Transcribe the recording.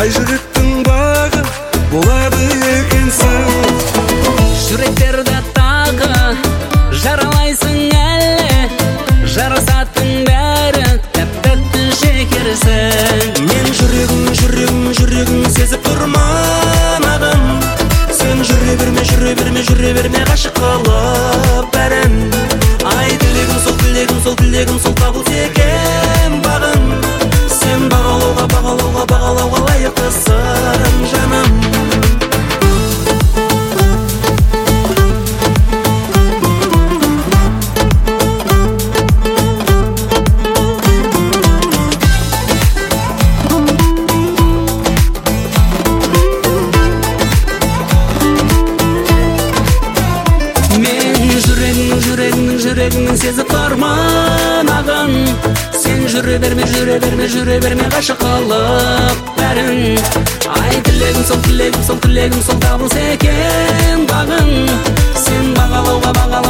Қай жүректің бағы болады екенсің. Жүректерді тағы жаралайсың әлі, жарасатын бәрі тәп-тәтті шекерсің. Мен жүрегім сезіп тұрманағын. Сен жүре берме ғашық қылып бәрін. Ай тілегім сол табылса екен бағын. Сен бағалауға лайықтысың жаным. Жүрегімнің сезіп тұрманағын. Сен жүре берме ғашық қылып бәрін. Ай тілегім сол табылса екен бағын. Сен бағалауға